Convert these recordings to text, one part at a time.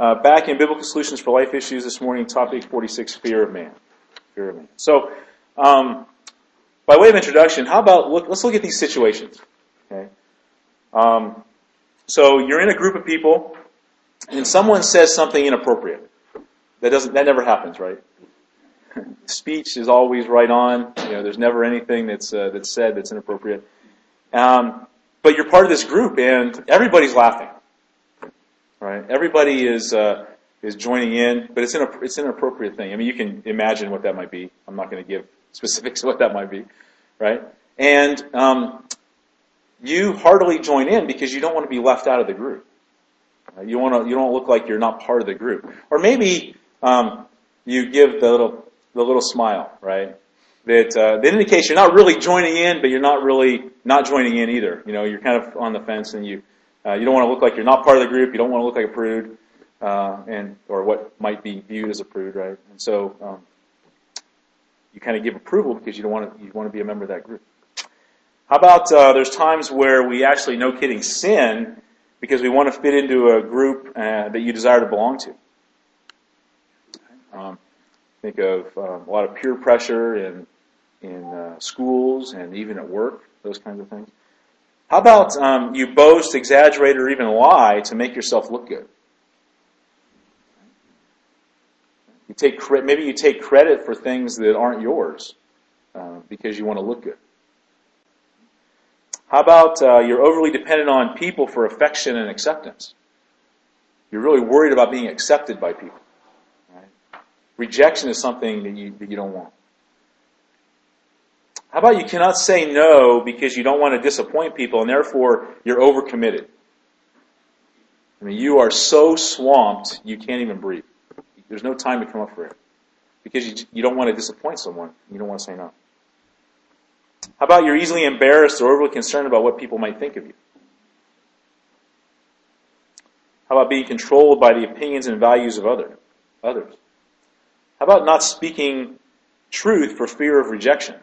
Back in Biblical Solutions for Life Issues this morning, topic 46, fear of man. Fear of man. So, by way of introduction, how about let's look at these situations. Okay. So you're in a group of people, and someone says something inappropriate. That never happens, right? Speech is always right on. There's never anything that's said that's inappropriate. But you're part of this group, and everybody's laughing. Right? Everybody is joining in, but it's an appropriate thing. I mean, you can imagine what that might be. I'm not going to give specifics of what that might be, right? And you heartily join in because you don't want to be left out of the group. You don't look like you're not part of the group, or maybe you give the little smile, right? That indicates you're not really joining in, but you're not really not joining in either. You're kind of on the fence, and you don't want to look like you're not part of the group. You don't want to look like a prude, or what might be viewed as a prude, right? And so you kind of give approval because you want to be a member of that group. How about there's times where we actually, no kidding, sin because we want to fit into a group that you desire to belong to. Think of a lot of peer pressure in schools and even at work, those kinds of things. How about you boast, exaggerate, or even lie to make yourself look good? Maybe you take credit for things that aren't yours because you want to look good. How about you're overly dependent on people for affection and acceptance? You're really worried about being accepted by people. Right? Rejection is something that you don't want. How about you cannot say no because you don't want to disappoint people and therefore you're overcommitted? I mean, you are so swamped you can't even breathe. There's no time to come up for it because you don't want to disappoint someone. You don't want to say no. How about you're easily embarrassed or overly concerned about what people might think of you? How about being controlled by the opinions and values of others? How about not speaking truth for fear of rejection?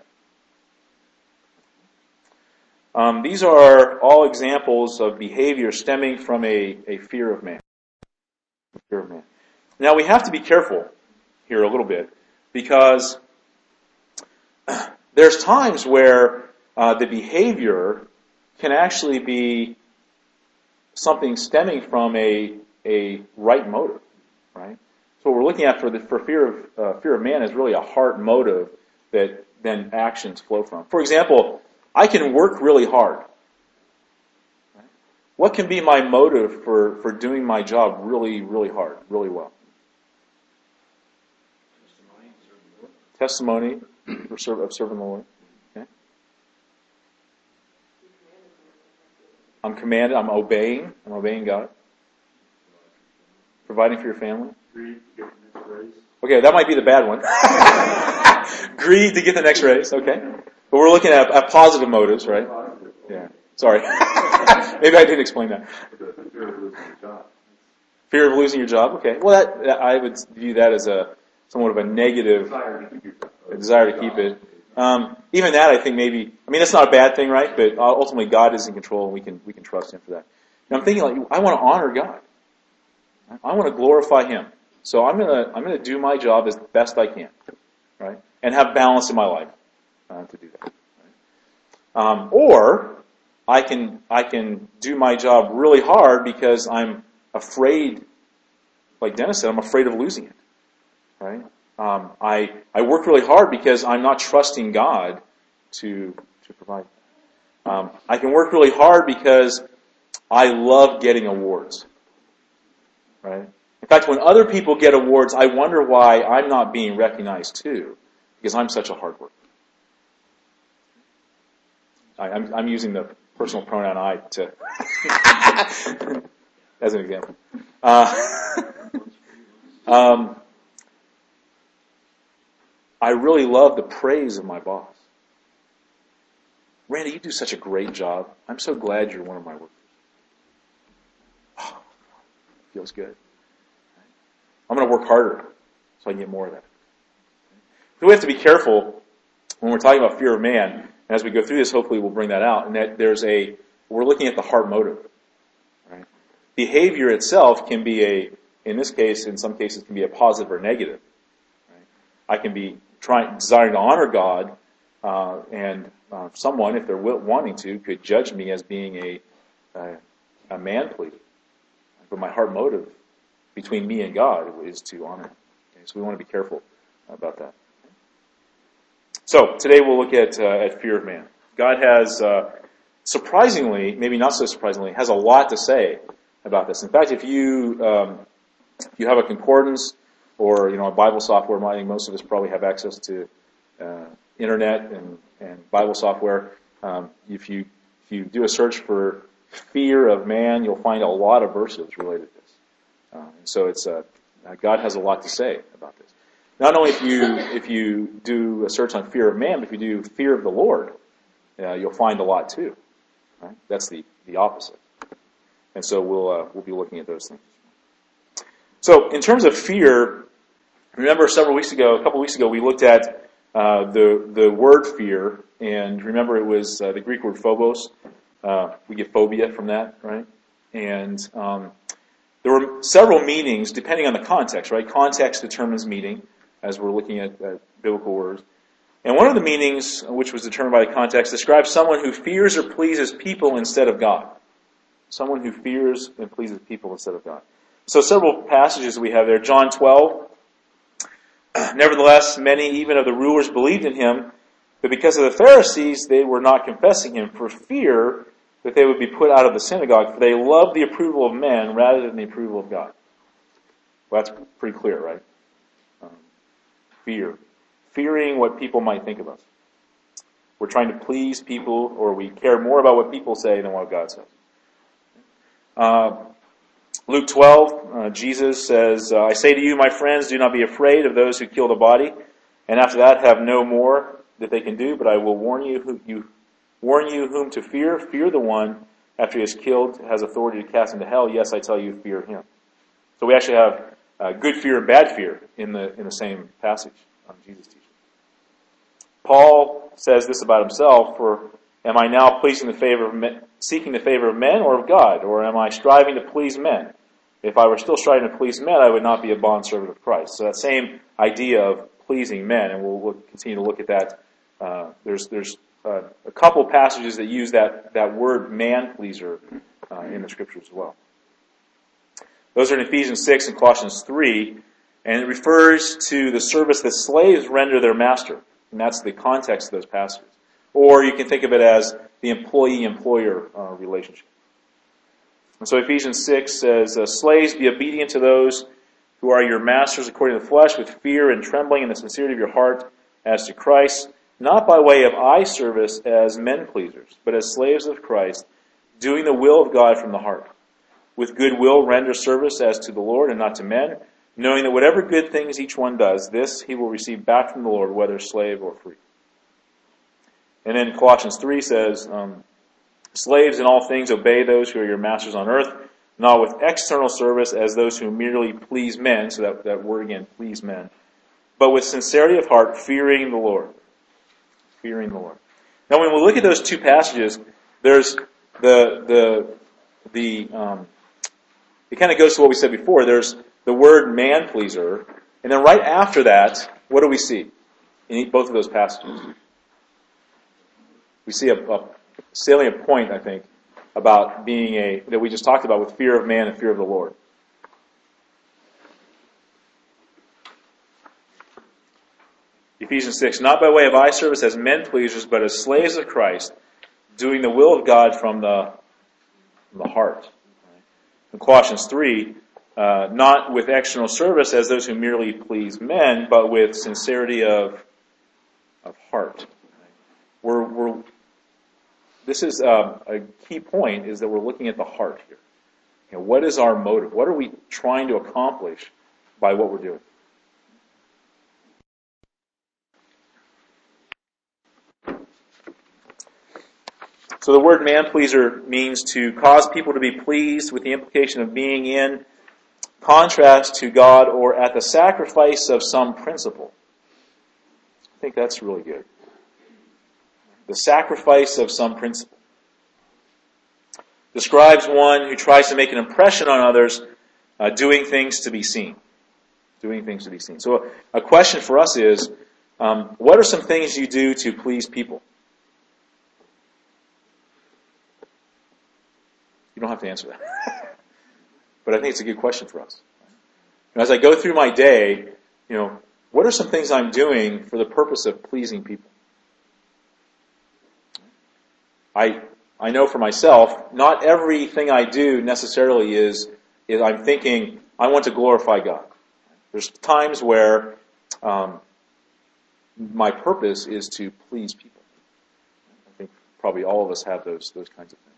These are all examples of behavior stemming from a fear of man. Fear of man. Now we have to be careful here a little bit because there's times where the behavior can actually be something stemming from a right motive, right? So what we're looking at for fear of man is really a heart motive that then actions flow from. For example, I can work really hard. Right? What can be my motive for doing my job really, really hard, really well? Testimony of serving the Lord. Okay. I'm commanded. I'm obeying God. Providing for your family. Greed to get the next raise. Okay, that might be the bad one. Greed to get the next raise. Okay, but we're looking at positive motives, right? Yeah. Sorry. Maybe I didn't explain that. Fear of losing your job. Fear of losing your job. Okay. Well, that I would view that as somewhat of a negative desire to keep it. Even that, I think that's not a bad thing, right? But ultimately, God is in control, and we can trust Him for that. And I'm thinking, I want to honor God. I want to glorify Him. So I'm gonna do my job as best I can, right? And have balance in my life to do that. Right? Or I can do my job really hard because I'm afraid, like Dennis said, I'm afraid of losing it. Right? I work really hard because I'm not trusting God to provide. I can work really hard because I love getting awards. Right? In fact, when other people get awards, I wonder why I'm not being recognized too, because I'm such a hard worker. I'm using the personal pronoun I to as an example. I really love the praise of my boss. Randy, you do such a great job. I'm so glad you're one of my workers. Oh, feels good. I'm going to work harder so I can get more of that. So we have to be careful when we're talking about fear of man. And as we go through this, hopefully we'll bring that out. And that we're looking at the heart motive. Right? Behavior itself can be in this case, in some cases, can be a positive or negative. Right? I can be desiring to honor God, and someone, if they're wanting to, could judge me as being a man pleaser. But my heart motive between me and God is to honor Him. Okay, so we want to be careful about that. So today we'll look at fear of man. God has, surprisingly, maybe not so surprisingly, has a lot to say about this. In fact, if you have a concordance or a Bible software, I think most of us probably have access to internet and Bible software. If you do a search for fear of man, you'll find a lot of verses related to this. And so it's God has a lot to say about this. Not only if you do a search on fear of man, but if you do fear of the Lord, you'll find a lot too. Right? That's the opposite. And so we'll be looking at those things. So in terms of fear, remember a couple weeks ago, we looked at the word fear, and remember it was the Greek word phobos. We get phobia from that, right? And there were several meanings depending on the context, right? Context determines meaning, as we're looking at biblical words. And one of the meanings, which was determined by the context, describes someone who fears or pleases people instead of God. Someone who fears and pleases people instead of God. So several passages we have there. John 12. Nevertheless, many even of the rulers believed in him, but because of the Pharisees, they were not confessing him for fear that they would be put out of the synagogue, for they loved the approval of men rather than the approval of God. Well, that's pretty clear, right? Fear. Fearing what people might think of us. We're trying to please people, or we care more about what people say than what God says. Luke 12, Jesus says, I say to you, my friends, do not be afraid of those who kill the body, and after that have no more that they can do, but I will warn you whom to fear. Fear the one, after he is killed, has authority to cast into hell. Yes, I tell you, fear him. So we actually have good fear and bad fear in the same passage on Jesus' teaching. Paul says this about himself, for am I now seeking the favor of men or of God, or am I striving to please men? If I were still striving to please men, I would not be a bondservant of Christ. So that same idea of pleasing men, and we'll continue to look at that. There's a couple passages that use that word man-pleaser in the Scriptures as well. Those are in Ephesians 6 and Colossians 3, and it refers to the service that slaves render their master. And that's the context of those passages. Or you can think of it as the employee-employer relationship. And so Ephesians 6 says, slaves, be obedient to those who are your masters according to the flesh, with fear and trembling in the sincerity of your heart as to Christ, not by way of eye service as men pleasers, but as slaves of Christ, doing the will of God from the heart. With good will render service as to the Lord and not to men, knowing that whatever good things each one does, this he will receive back from the Lord, whether slave or free. And then Colossians 3 says, slaves in all things obey those who are your masters on earth, not with external service as those who merely please men, so that word again, please men, but with sincerity of heart, fearing the Lord. Fearing the Lord. Now when we look at those two passages, there's it kind of goes to what we said before. There's the word man-pleaser, and then right after that, what do we see in both of those passages? We see a salient point, I think, about being that we just talked about with fear of man and fear of the Lord. Ephesians 6, not by way of eye service as men pleasers, but as slaves of Christ, doing the will of God from the heart. In Colossians 3, not with external service as those who merely please men, but with sincerity of heart. This is a key point, is that we're looking at the heart here. What is our motive? What are we trying to accomplish by what we're doing? So the word man-pleaser means to cause people to be pleased, with the implication of being in contrast to God or at the sacrifice of some principle. I think that's really good. The sacrifice of some principle. Describes one who tries to make an impression on others doing things to be seen. Doing things to be seen. So a question for us is, what are some things you do to please people? You don't have to answer that. But I think it's a good question for us. And as I go through my day, what are some things I'm doing for the purpose of pleasing people? I know for myself, not everything I do necessarily is I'm thinking, I want to glorify God. There's times where my purpose is to please people. I think probably all of us have those kinds of things.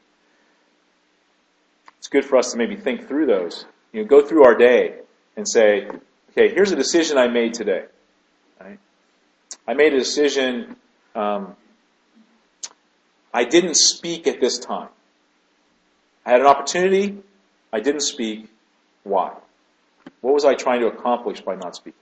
It's good for us to maybe think through those. Go through our day and say, okay, here's a decision I made today. Right? I made a decision. I didn't speak at this time. I had an opportunity. I didn't speak. Why? What was I trying to accomplish by not speaking?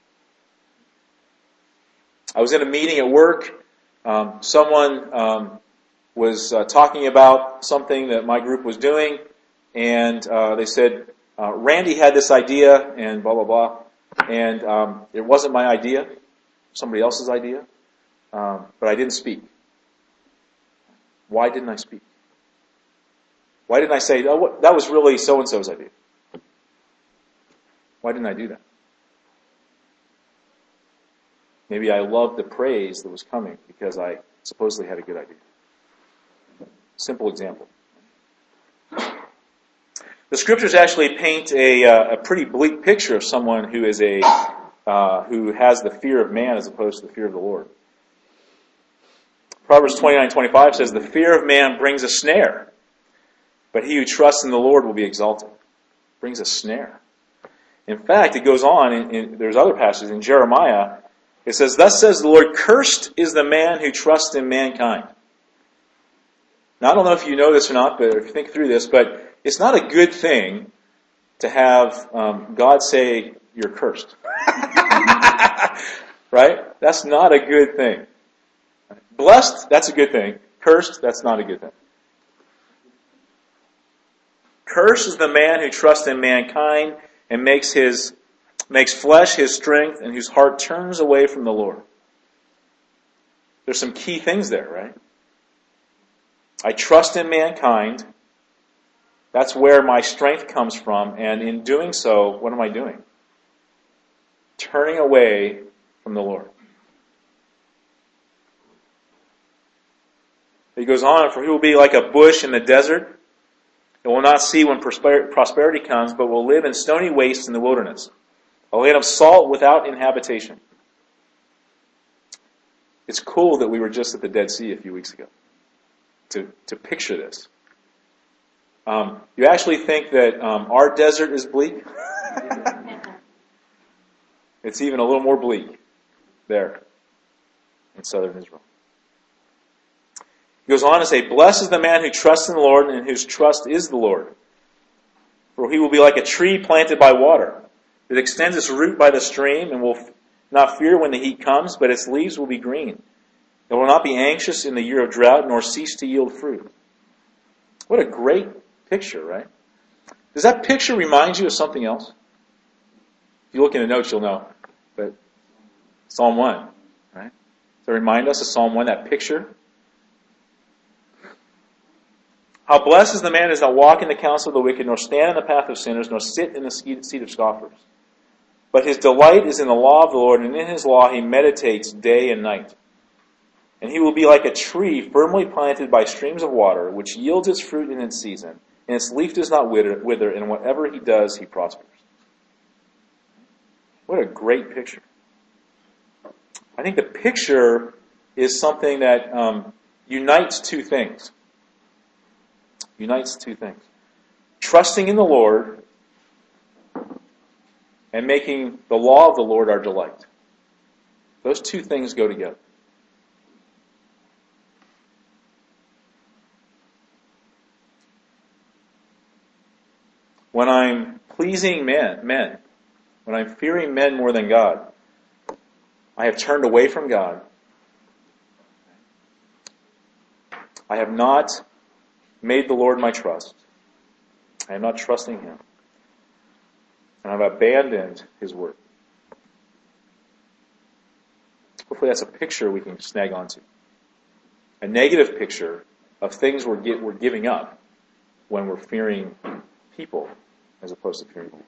I was in a meeting at work. Someone was talking about something that my group was doing, and they said, Randy had this idea, and blah, blah, blah. And it wasn't my idea, somebody else's idea, but I didn't speak. Why didn't I speak? Why didn't I say, oh, that was really so-and-so's idea? Why didn't I do that? Maybe I loved the praise that was coming because I supposedly had a good idea. Simple example. The scriptures actually paint a pretty bleak picture of someone who is who has the fear of man as opposed to the fear of the Lord. Proverbs 29:25 says, "The fear of man brings a snare, but he who trusts in the Lord will be exalted." Brings a snare. In fact, it goes on, there's other passages in Jeremiah. It says, "Thus says the Lord, cursed is the man who trusts in mankind." Now, I don't know if you know this or not, but if you think through this, but it's not a good thing to have God say you're cursed. Right? That's not a good thing. Blessed, that's a good thing. Cursed, that's not a good thing. Cursed is the man who trusts in mankind and makes flesh his strength, and whose heart turns away from the Lord. There's some key things there, right? I trust in mankind. That's where my strength comes from, and in doing so, what am I doing? Turning away from the Lord. He goes on, "For he will be like a bush in the desert. It will not see when prosperity comes, but will live in stony wastes in the wilderness. A land of salt without inhabitation." It's cool that we were just at the Dead Sea a few weeks ago to picture this. You actually think that our desert is bleak? It's even a little more bleak there in southern Israel. He goes on to say, "Blessed is the man who trusts in the Lord and whose trust is the Lord. For he will be like a tree planted by water. It extends its root by the stream and will not fear when the heat comes, but its leaves will be green. It will not be anxious in the year of drought, nor cease to yield fruit." What a great picture, right? Does that picture remind you of something else? If you look in the notes, you'll know. But Psalm 1, right? Does it remind us of Psalm 1, that picture? "How blessed is the man who does not walk in the counsel of the wicked, nor stand in the path of sinners, nor sit in the seat of scoffers. But his delight is in the law of the Lord, and in his law he meditates day and night. And he will be like a tree firmly planted by streams of water, which yields its fruit in its season, and its leaf does not wither, and whatever he does, he prospers." What a great picture. I think the picture is something that unites two things. Unites two things. Trusting in the Lord and making the law of the Lord our delight. Those two things go together. When I'm pleasing men, when I'm fearing men more than God, I have turned away from God. I have not made the Lord my trust. I am not trusting Him. and I've abandoned His Word. Hopefully that's a picture we can snag onto. A negative picture of things we're giving up when we're fearing people as opposed to fearing God.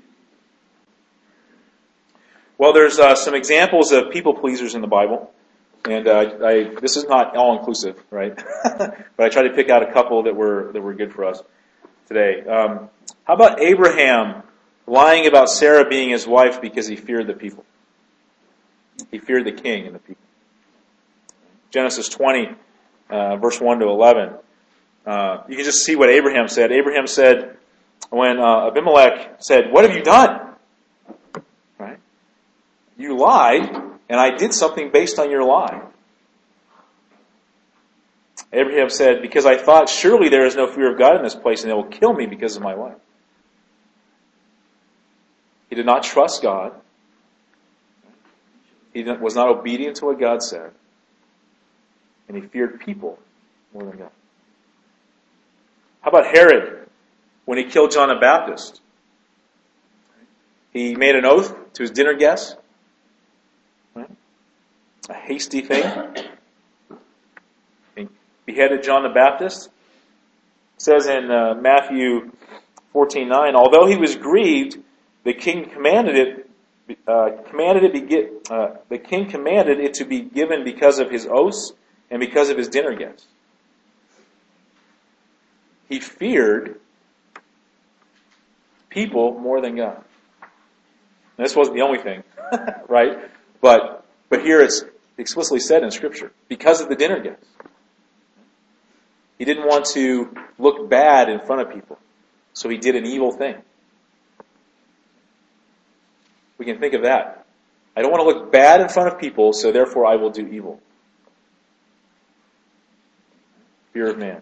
Well, there's some examples of people pleasers in the Bible, and this is not all inclusive, right? But I tried to pick out a couple that were good for us today. How about Abraham lying about Sarah being his wife because he feared the people? He feared the king and the people. Genesis 20, verse 1 to 11. You can just see what Abraham said. Abraham said, when Abimelech said, "What have you done?" Right? You lied, and I did something based on your lie. Abraham said, "Because I thought, surely there is no fear of God in this place, and they will kill me because of my life." He did not trust God. He was not obedient to what God said. And he feared people more than God. How about Herod when he killed John the Baptist? He made an oath to his dinner guests. Right? A hasty thing. He beheaded John the Baptist. It says in Matthew 14:9, although he was grieved, the king commanded it to be given because of his oaths and because of his dinner guests. He feared people more than God. And this wasn't the only thing, right? But here it's explicitly said in Scripture, because of the dinner guests. He didn't want to look bad in front of people, so he did an evil thing. We can think of that. I don't want to look bad in front of people, so therefore I will do evil. Fear of man.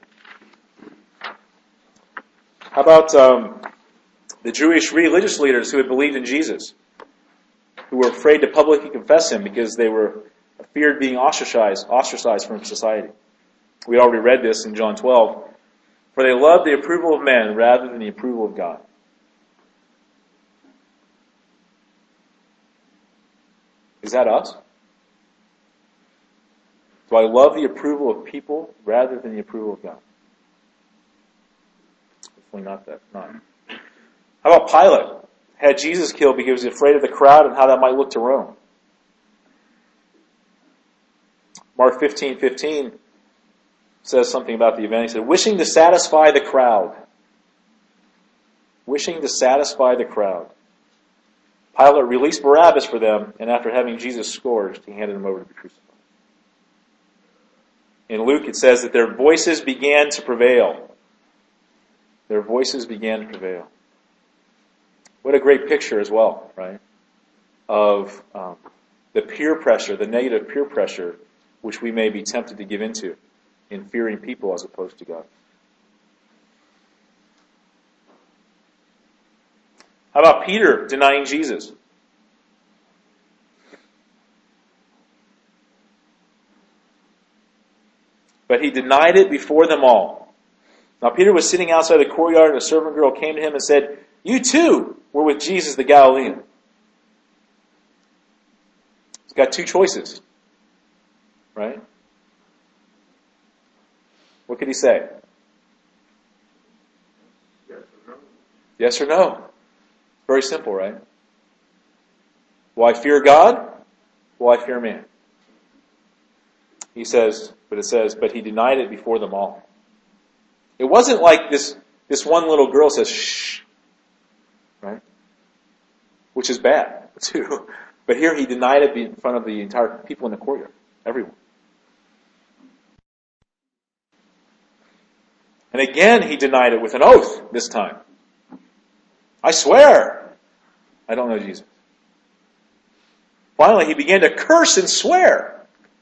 How about the Jewish religious leaders who had believed in Jesus, who were afraid to publicly confess Him because they were feared being ostracized from society? We already read this in John 12. For they loved the approval of men rather than the approval of God. Is that us? Do I love the approval of people rather than the approval of God? Definitely not that. Not. How about Pilate? Had Jesus killed because he was afraid of the crowd and how that might look to Rome. Mark 15:15 says something about the event. He said, wishing to satisfy the crowd. Wishing to satisfy the crowd. Pilate released Barabbas for them, and after having Jesus scourged, he handed him over to be crucified. In Luke, it says that their voices began to prevail. Their voices began to prevail. What a great picture as well, right? Of the peer pressure, the negative peer pressure, which we may be tempted to give into in fearing people as opposed to God. How about Peter denying Jesus? But he denied it before them all. Now Peter was sitting outside the courtyard, and a servant girl came to him and said, you too were with Jesus the Galilean. He's got two choices. Right? What could he say? Yes or no? Very simple, right? Will I fear God? Will I fear man? He says, but he denied it before them all. It wasn't like this one little girl says, shh, right? Which is bad, too. But here he denied it in front of the entire people in the courtyard. Everyone. And again, he denied it with an oath this time. I swear, I don't know Jesus. Finally, he began to curse and swear.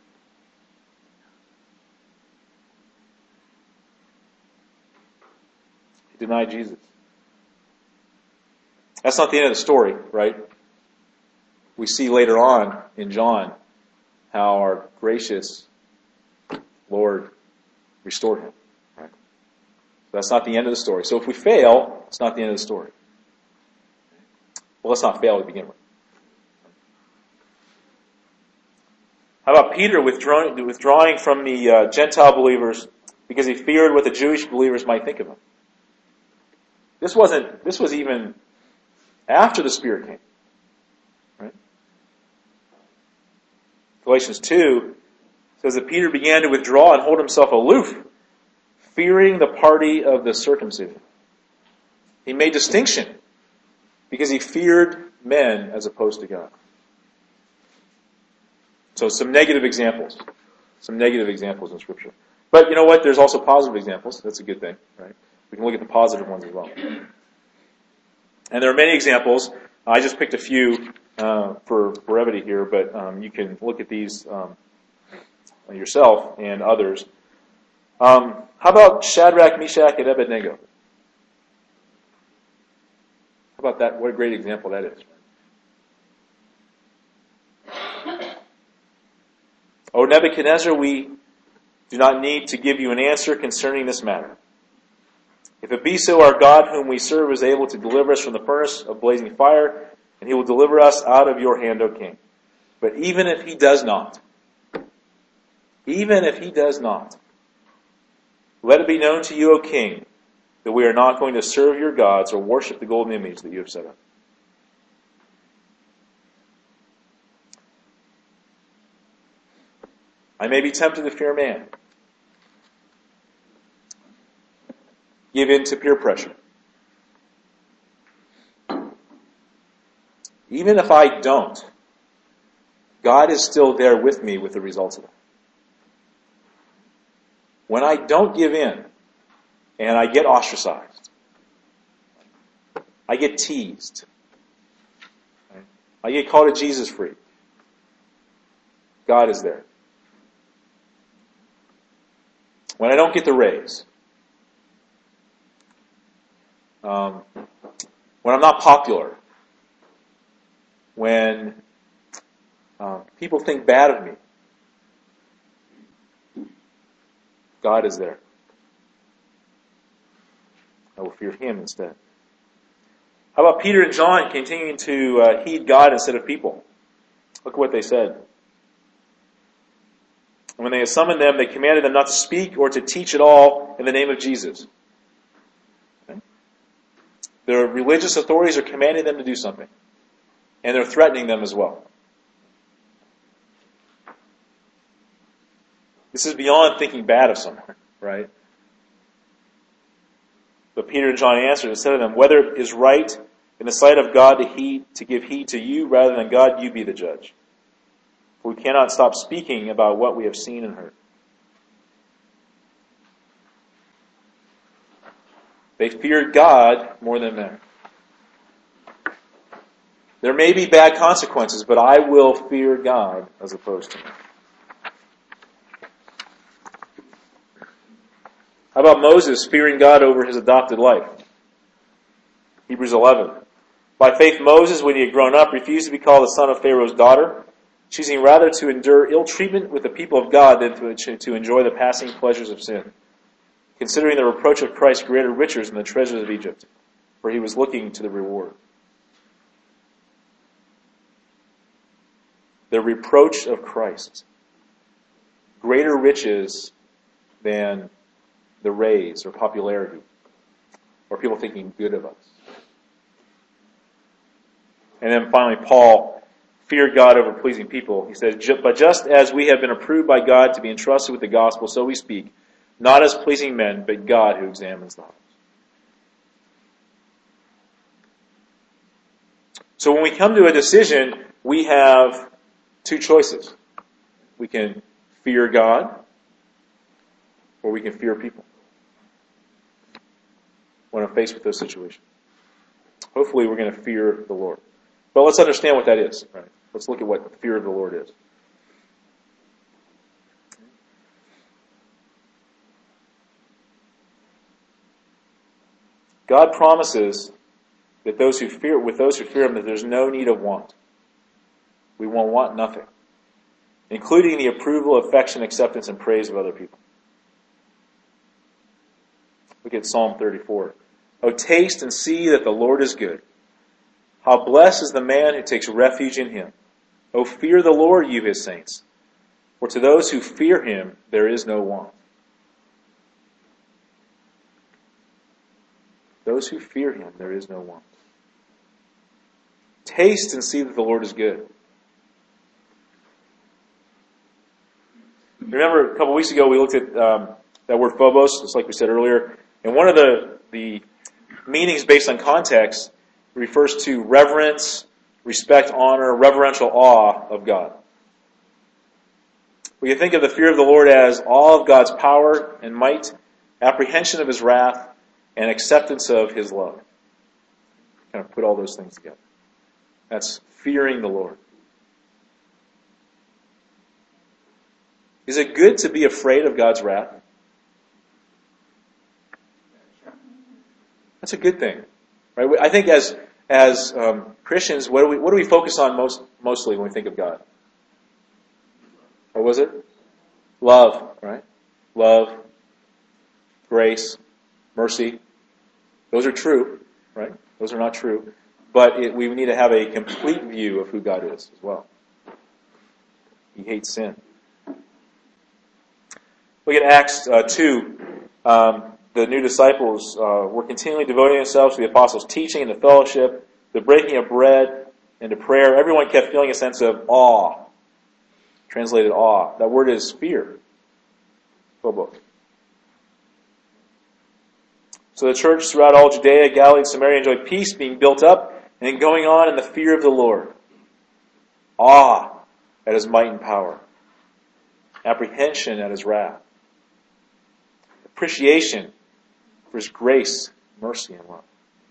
He denied Jesus. That's not the end of the story, right? We see later on in John how our gracious Lord restored him. Right? That's not the end of the story. So if we fail, it's not the end of the story. Well, let's not fail to begin with. How about Peter withdrawing from the Gentile believers because he feared what the Jewish believers might think of him? This was even after the Spirit came. Right? Galatians 2 says that Peter began to withdraw and hold himself aloof, fearing the party of the circumcision. He made distinction because he feared men as opposed to God. So some negative examples in Scripture. But you know what? There's also positive examples. That's a good thing, right? We can look at the positive ones as well. And there are many examples. I just picked a few for brevity here, but you can look at these yourself and others. How about Shadrach, Meshach, and Abednego? How about that? What a great example that is. O Nebuchadnezzar, we do not need to give you an answer concerning this matter. If it be so, our God whom we serve is able to deliver us from the furnace of blazing fire, and he will deliver us out of your hand, O king. But even if he does not, let it be known to you, O king, that we are not going to serve your gods or worship the golden image that you have set up. I may be tempted to fear man. Give in to peer pressure. Even if I don't, God is still there with me with the results of it. When I don't give in, and I get ostracized, I get teased, I get called a Jesus freak, God is there. When I don't get the raise, when I'm not popular, when people think bad of me, God is there. I will fear Him instead. How about Peter and John continuing to heed God instead of people? Look at what they said. When they had summoned them, they commanded them not to speak or to teach at all in the name of Jesus. Okay? Their religious authorities are commanding them to do something. And they're threatening them as well. This is beyond thinking bad of someone, right? But Peter and John answered and said to them, whether it is right in the sight of God to give heed to you rather than God, you be the judge. For we cannot stop speaking about what we have seen and heard. They feared God more than men. There may be bad consequences, but I will fear God as opposed to men. How about Moses fearing God over his adopted life? Hebrews 11. By faith Moses, when he had grown up, refused to be called the son of Pharaoh's daughter, choosing rather to endure ill treatment with the people of God than to enjoy the passing pleasures of sin, considering the reproach of Christ greater riches than the treasures of Egypt, for he was looking to the reward. The reproach of Christ. Greater riches than the raise or popularity or people thinking good of us. And then finally, Paul feared God over pleasing people. He says, but just as we have been approved by God to be entrusted with the gospel, so we speak, not as pleasing men, but God who examines the hearts. So when we come to a decision, we have two choices. We can fear God, or we can fear people when I'm faced with those situations. Hopefully we're going to fear the Lord. But let's understand what that is. Right? Let's look at what the fear of the Lord is. God promises that with those who fear Him, that there's no need of want. We won't want nothing, including the approval, affection, acceptance, and praise of other people. Look at Psalm 34. Oh, taste and see that the Lord is good. How blessed is the man who takes refuge in him. O fear the Lord, you his saints. For to those who fear him there is no want. Those who fear him there is no want. Taste and see that the Lord is good. Remember a couple weeks ago we looked at that word phobos, just like we said earlier. And one of the meanings based on context refers to reverence, respect, honor, reverential awe of God. We can think of the fear of the Lord as awe of God's power and might, apprehension of his wrath, and acceptance of his love. Kind of put all those things together. That's fearing the Lord. Is it good to be afraid of God's wrath? That's a good thing, right? I think as Christians, what do we focus on mostly when we think of God? What was it? Love, right? Love, grace, mercy. Those are true, right? Those are not true. But we need to have a complete view of who God is as well. He hates sin. Look at Acts 2. The new disciples were continually devoting themselves to the apostles' teaching and the fellowship, the breaking of bread, and to prayer. Everyone kept feeling a sense of awe. Translated awe. That word is fear. Phobos. So the church throughout all Judea, Galilee, and Samaria enjoyed peace, being built up, and going on in the fear of the Lord. Awe at his might and power. Apprehension at his wrath. Appreciation for his grace, mercy, and love.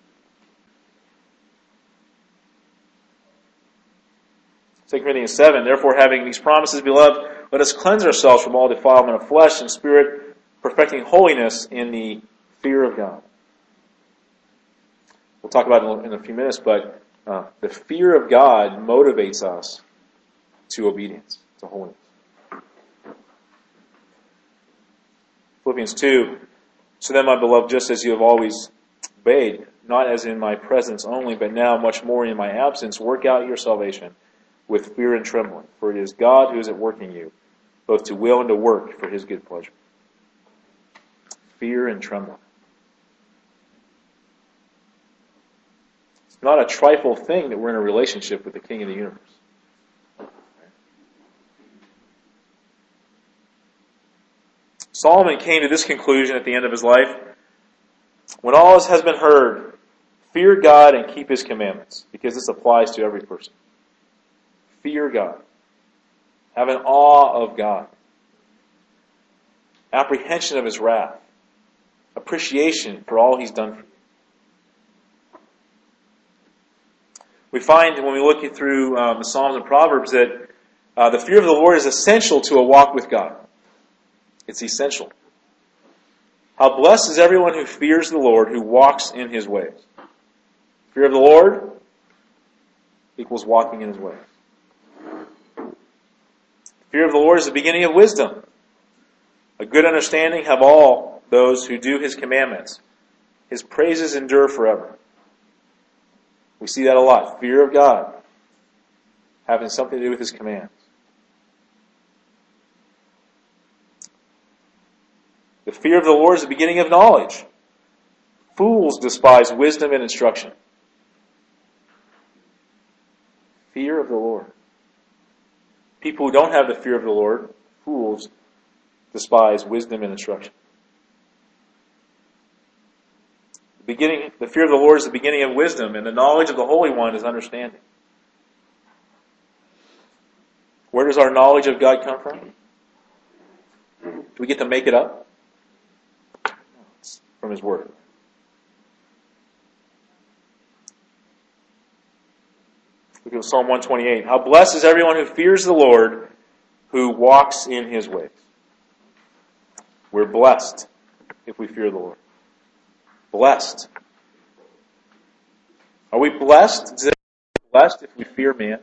2 Corinthians 7, therefore having these promises, beloved, let us cleanse ourselves from all defilement of flesh and spirit, perfecting holiness in the fear of God. We'll talk about it in a few minutes, but the fear of God motivates us to obedience, to holiness. Philippians 2, so then, my beloved, just as you have always obeyed, not as in my presence only, but now much more in my absence, work out your salvation with fear and trembling. For it is God who is at work in you, both to will and to work for his good pleasure. Fear and trembling. It's not a trifle thing that we're in a relationship with the King of the universe. Solomon came to this conclusion at the end of his life. When all has been heard, fear God and keep his commandments, because this applies to every person. Fear God. Have an awe of God. Apprehension of his wrath. Appreciation for all he's done for you. We find when we look through the Psalms and Proverbs that the fear of the Lord is essential to a walk with God. It's essential. How blessed is everyone who fears the Lord, who walks in his ways. Fear of the Lord equals walking in his ways. Fear of the Lord is the beginning of wisdom. A good understanding have all those who do his commandments. His praises endure forever. We see that a lot. Fear of God having something to do with his commands. The fear of the Lord is the beginning of knowledge. Fools despise wisdom and instruction. Fear of the Lord. People who don't have the fear of the Lord, fools, despise wisdom and instruction. The fear of the Lord is the beginning of wisdom, and the knowledge of the Holy One is understanding. Where does our knowledge of God come from? Do we get to make it up? It's from his Word. Look at Psalm 128. How blessed is everyone who fears the Lord, who walks in his ways. We're blessed if we fear the Lord. Blessed. Are we blessed? Is it blessed if we fear man?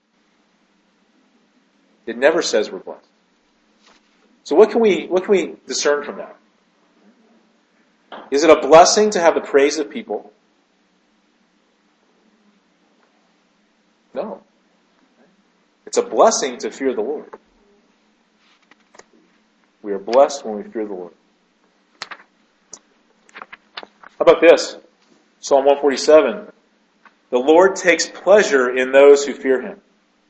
It never says we're blessed. So what can we discern from that? Is it a blessing to have the praise of people? No. It's a blessing to fear the Lord. We are blessed when we fear the Lord. How about this? Psalm 147. The Lord takes pleasure in those who fear Him.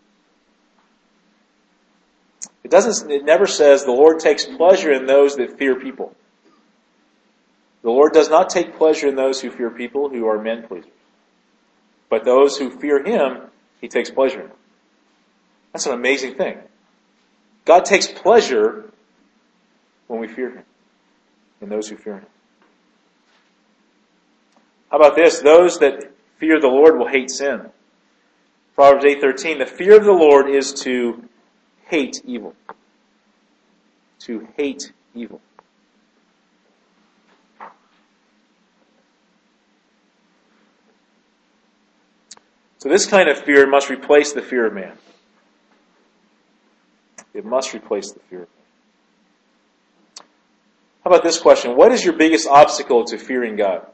It never says the Lord takes pleasure in those that fear people. The Lord does not take pleasure in those who fear people who are men pleasers. But those who fear Him, He takes pleasure in. That's an amazing thing. God takes pleasure when we fear Him, in those who fear Him. How about this? Those that fear the Lord will hate sin. Proverbs 8:13, the fear of the Lord is to hate evil. To hate evil. So this kind of fear must replace the fear of man. It must replace the fear of man. How about this question? What is your biggest obstacle to fearing God?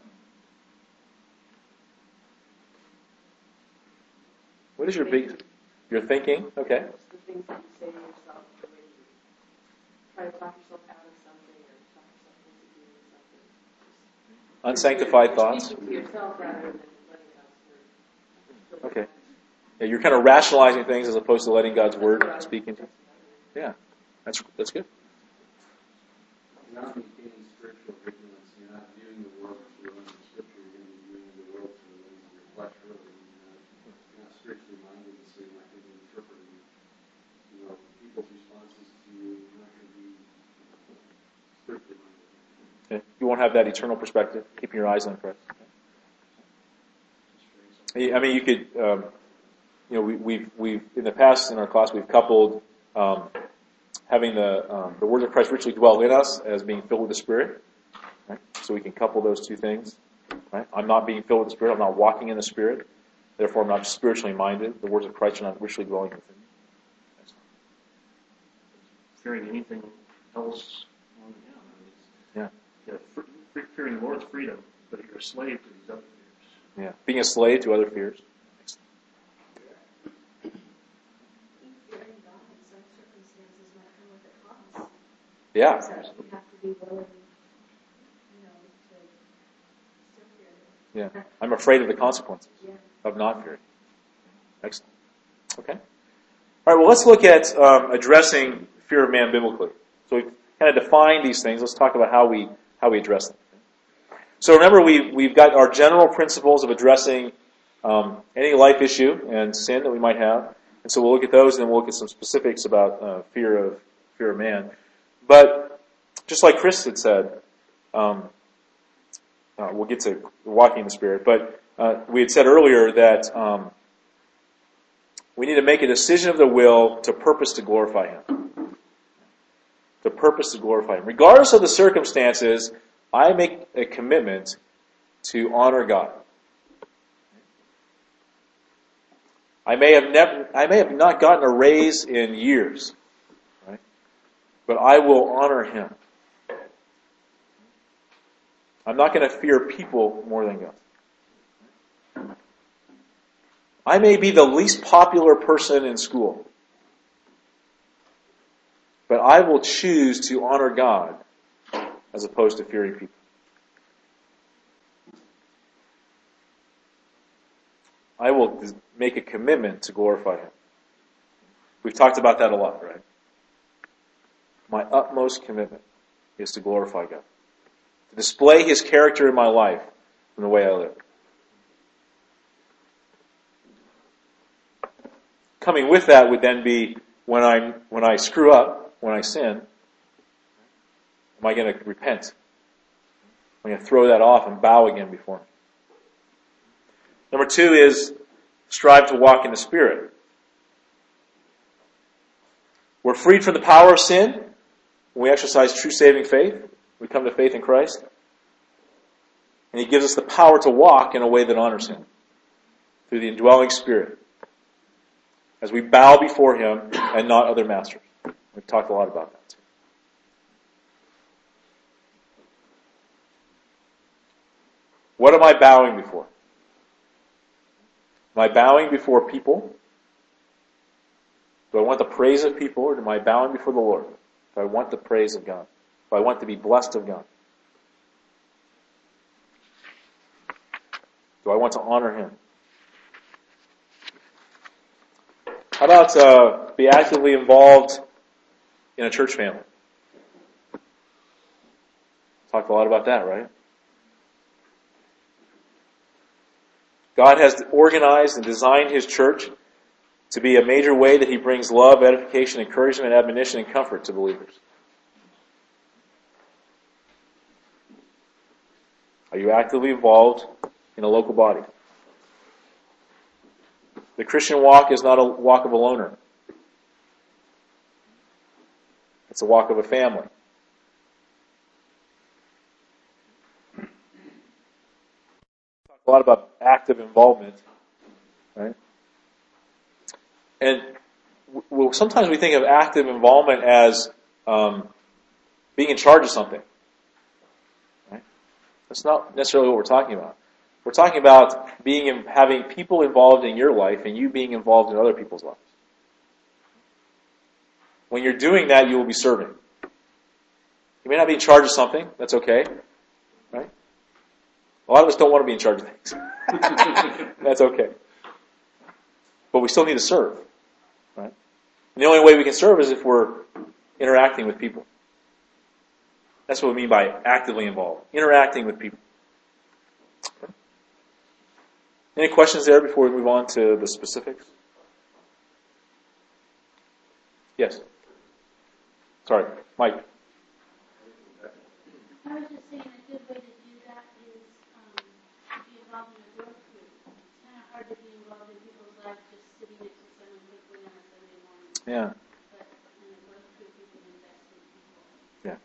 What is your biggest... Your thinking? Okay. The things that you say to yourself, the way you try to talk yourself out of something or talk yourself into doing something. Unsanctified thoughts? Speaking to yourself rather than letting God's word. Okay. Yeah, you're kind of rationalizing things as opposed to letting God's word speak into you. Yeah, that's good. You're not maintaining spiritual vigilance. You're not viewing the world through the lens of Scripture. You're going to be viewing the world through the lens of your flesh, really. You're not spiritually minded, and so you're not going to be interpreting, people's responses to you. You're not going to be spiritually minded. Okay. You won't have that eternal perspective, keeping your eyes on Christ. I mean, you could, we've in the past in our class we've coupled having the words of Christ richly dwell in us as being filled with the Spirit. Right? So we can couple those two things. Right? I'm not being filled with the Spirit. I'm not walking in the Spirit. Therefore, I'm not spiritually minded. The words of Christ are not richly dwelling within me. Fearing anything else on him. Fearing the Lord's freedom, but you're a slave to these other fears. Yeah, being a slave to other fears. Fearing God in some circumstances might come with a cost. Yeah. So you have to be willing, to still fear Him. Yeah. I'm afraid of the consequences Yeah. of not fearing. Excellent. Okay. All right, well, let's look at addressing fear of man biblically. So we've kind of defined these things. Let's talk about how we address them. So remember, we've got our general principles of addressing any life issue and sin that we might have. And so we'll look at those, and then we'll look at some specifics about fear of man. But just like Chris had said, we'll get to walking in the Spirit. But we had said earlier that we need to make a decision of the will to purpose to glorify Him. To purpose to glorify Him. Regardless of the circumstances, I make a commitment to honor God. I may have not gotten a raise in years, right? But I will honor Him. I'm not going to fear people more than God. I may be the least popular person in school, but I will choose to honor God as opposed to fearing people. I will make a commitment to glorify Him. We've talked about that a lot, right? My utmost commitment is to glorify God. To display His character in my life in the way I live. Coming with that would then be when I screw up, when I sin, am I going to repent? I'm going to throw that off and bow again before Him. Number 2 is strive to walk in the Spirit. We're freed from the power of sin when we exercise true saving faith. We come to faith in Christ. And He gives us the power to walk in a way that honors Him through the indwelling Spirit as we bow before Him and not other masters. We've talked a lot about that too. What am I bowing before? Am I bowing before people Do I want the praise of people, or am I bowing before the Lord? Do I want the praise of God? Do I want to be blessed of God? Do I want to honor Him? How about be actively involved in a church family? Talked a lot about that, right? God has organized and designed His church to be a major way that He brings love, edification, encouragement, admonition, and comfort to believers. Are you actively involved in a local body? The Christian walk is not a walk of a loner. It's a walk of a family. Talk a lot about active involvement, right? And sometimes we think of active involvement as being in charge of something. Right? That's not necessarily what we're talking about. We're talking about having people involved in your life and you being involved in other people's lives. When you're doing that, you will be serving. You may not be in charge of something. That's okay. Right? A lot of us don't want to be in charge of things. That's okay. But we still need to serve. Right? And the only way we can serve is if we're interacting with people. That's what we mean by actively involved. Interacting with people. Okay. Any questions there before we move on to the specifics? Yes. Sorry, Mike. I was just saying a good way to do that is to be involved in a growth group. It's kind of hard to be involved in people's lives just sitting next to someone quickly on a Sunday morning. Yeah. But in a growth group, you can invest in people. Yeah.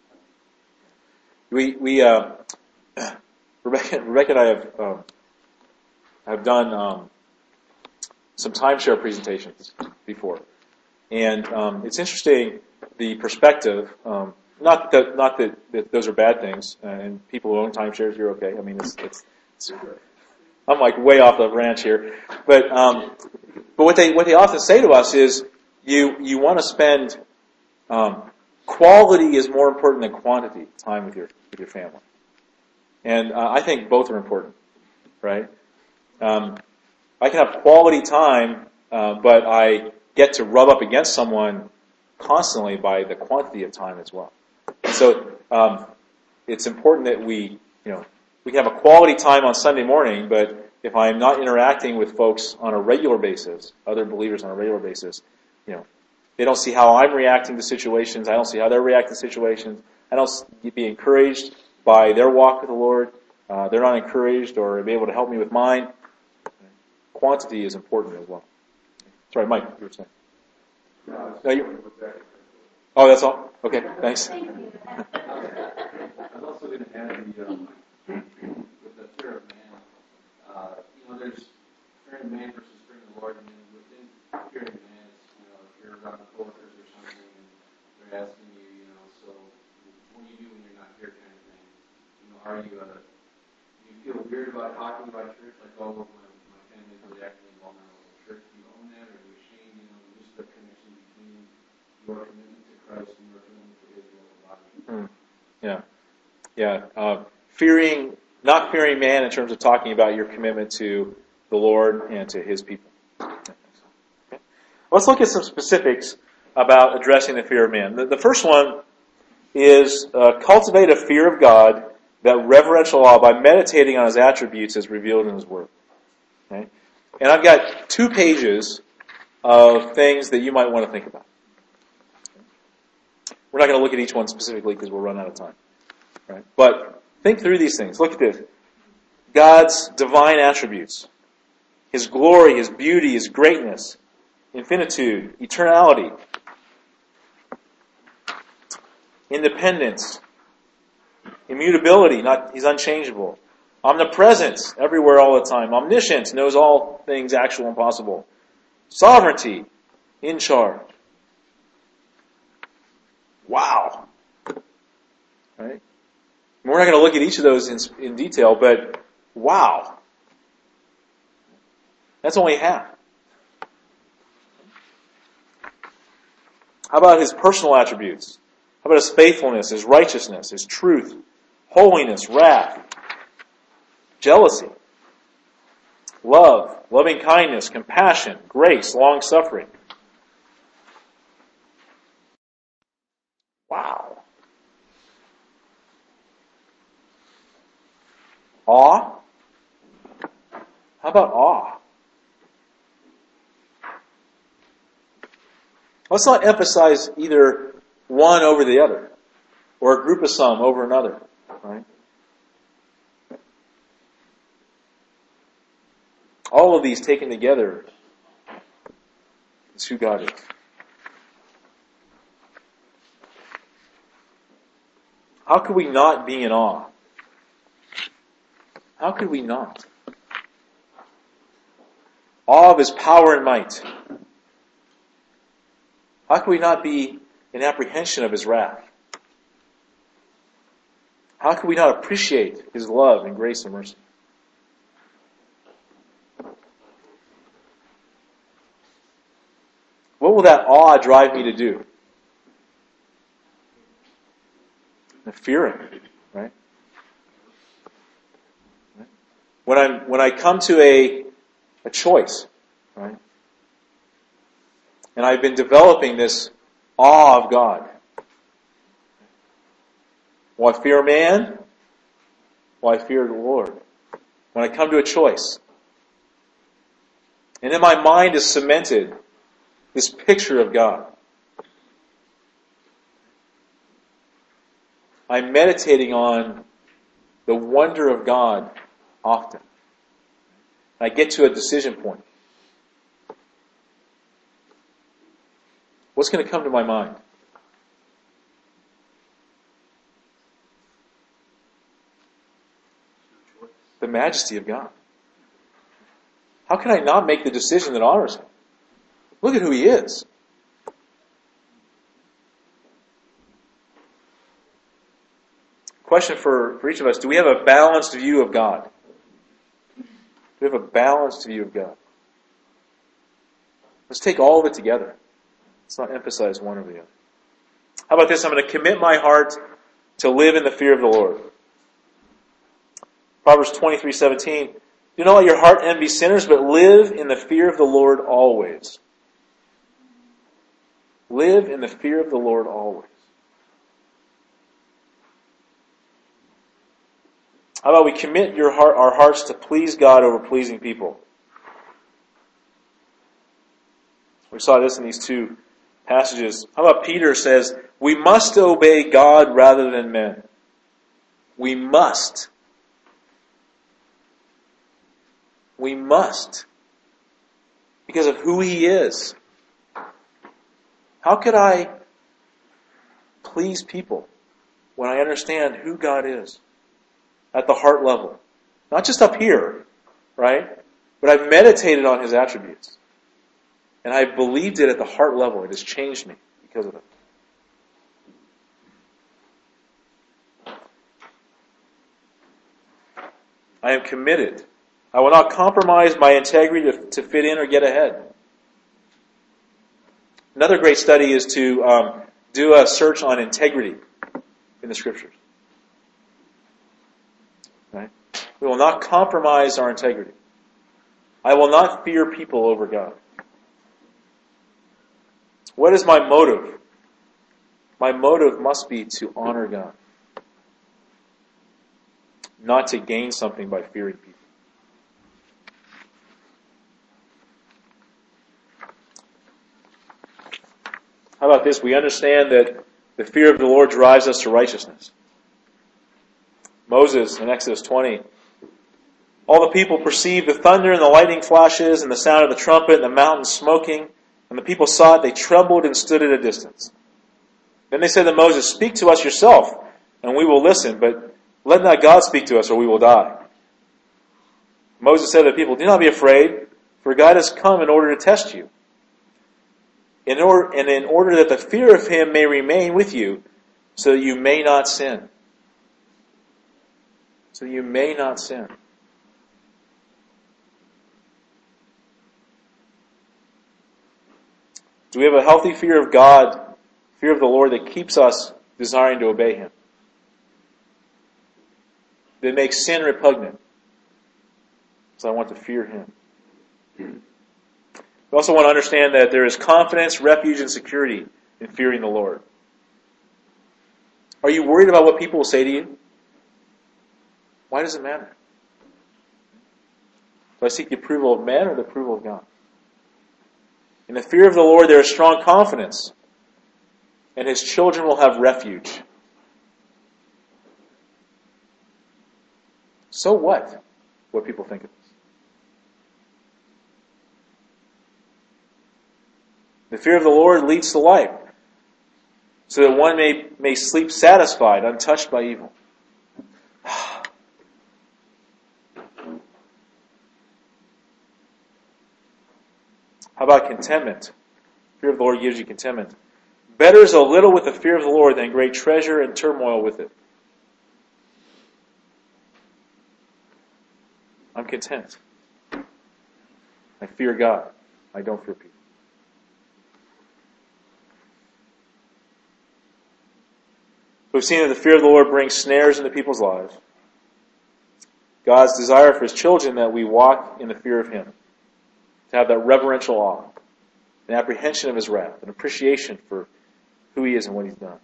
Rebecca and I have done some timeshare presentations before, and it's interesting the perspective. Not that those are bad things, and people who own timeshares, you're okay. I mean, it's I'm like way off the ranch here, but what they often say to us is you want to spend quality is more important than quantity time with your family, and I think both are important, right? I can have quality time, but I get to rub up against someone constantly by the quantity of time as well. So it's important that we can have a quality time on Sunday morning, but if I'm not interacting with folks on a regular basis, other believers on a regular basis, they don't see how I'm reacting to situations. I don't see how they're reacting to situations. I don't be encouraged by their walk with the Lord. They're not encouraged or be able to help me with mine. Quantity is important as well. Sorry, Mike, you were saying. Oh, that's all? Okay, thanks. I was also going to add with the fear of man, there's fearing man versus fearing the Lord, and then within fearing man, if you're around coworkers or something, and they're asking you, so what do you do when you're not here, kind of thing? Are you, do you feel weird about talking about church, like, oh, my family's really actively involved in our church? Do you own that, or are you ashamed, just the connection between your commitment to Christ and your commitment to His local body? Yeah. Not fearing man in terms of talking about your commitment to the Lord and to His people. Okay. Let's look at some specifics about addressing the fear of man. The first one is cultivate a fear of God, that reverential awe, by meditating on His attributes as revealed in His Word. Okay? And I've got 2 pages of things that you might want to think about. We're not going to look at each one specifically because we'll run out of time. Right? But think through these things. Look at this. God's divine attributes. His glory, His beauty, His greatness, infinitude, eternality, independence, immutability, He's unchangeable. Omnipresence, everywhere all the time. Omniscience, knows all things actual and possible. Sovereignty, in charge. Wow. Right? We're not going to look at each of those in detail, but wow. That's only half. How about his personal attributes? How about his faithfulness, his righteousness, his truth, holiness, wrath, jealousy, love, loving kindness, compassion, grace, long-suffering? Wow. Awe? How about awe? Let's not emphasize either one over the other, or a group of some over another, right? All of these taken together is who God is. How could we not be in awe? How could we not? Awe of His power and might. How could we not be in apprehension of His wrath? How could we not appreciate His love and grace and mercy? What will that awe drive me to do? The fear Him, right? When I come to a choice, right? And I've been developing this awe of God. Will I fear man? Will I fear the Lord? When I come to a choice. And in my mind is cemented this picture of God. I'm meditating on the wonder of God often. I get to a decision point. What's going to come to my mind? The majesty of God. How can I not make the decision that honors Him? Look at who He is. Question for each of us. Do we have a balanced view of God? Do we have a balanced view of God? Let's take all of it together. Let's not emphasize one over the other. How about this? I'm going to commit my heart to live in the fear of the Lord. Proverbs 23:17. Do not let your heart envy sinners, but live in the fear of the Lord always. Live in the fear of the Lord always. How about we commit our hearts to please God over pleasing people? We saw this in these two passages. How about Peter says, we must obey God rather than men. We must. We must. Because of who He is. How could I please people when I understand who God is at the heart level? Not just up here, right? But I've meditated on His attributes. And I've believed it at the heart level. It has changed me because of it. I am committed. I will not compromise my integrity to fit in or get ahead. Another great study is to do a search on integrity in the Scriptures. Right? We will not compromise our integrity. I will not fear people over God. What is my motive? My motive must be to honor God. Not to gain something by fearing people. How about this? We understand that the fear of the Lord drives us to righteousness. Moses in Exodus 20. All the people perceived the thunder and the lightning flashes and the sound of the trumpet and the mountain smoking. When the people saw it, they trembled and stood at a distance. Then they said to Moses, speak to us yourself, and we will listen, but let not God speak to us, or we will die. Moses said to the people, do not be afraid, for God has come in order to test you. In order that the fear of Him may remain with you, so that you may not sin. So that you may not sin. Do we have a healthy fear of God Fear of the Lord that keeps us desiring to obey Him. That makes sin repugnant. So I want to fear Him. We also want to understand that there is confidence, refuge, and security in fearing the Lord. Are you worried about what people will say to you? Why does it matter? Do I seek the approval of men or the approval of God? In the fear of the Lord there is strong confidence, and His children will have refuge. So what people think of us? The fear of the Lord leads to life, so that one may sleep satisfied, untouched by evil. How about contentment? Fear of the Lord gives you contentment. Better is a little with the fear of the Lord than great treasure and turmoil with it. I'm content. I fear God. I don't fear people. We've seen that the fear of the Lord brings snares into people's lives. God's desire for His children that we walk in the fear of Him. To have that reverential awe, an apprehension of His wrath, an appreciation for who He is and what He's done.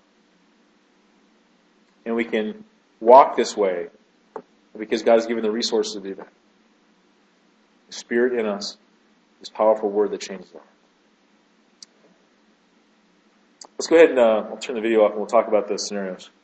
And we can walk this way because God has given the resources to do that. The Spirit in us, His powerful Word that changes life. Let's go ahead and I'll turn the video off and we'll talk about the scenarios.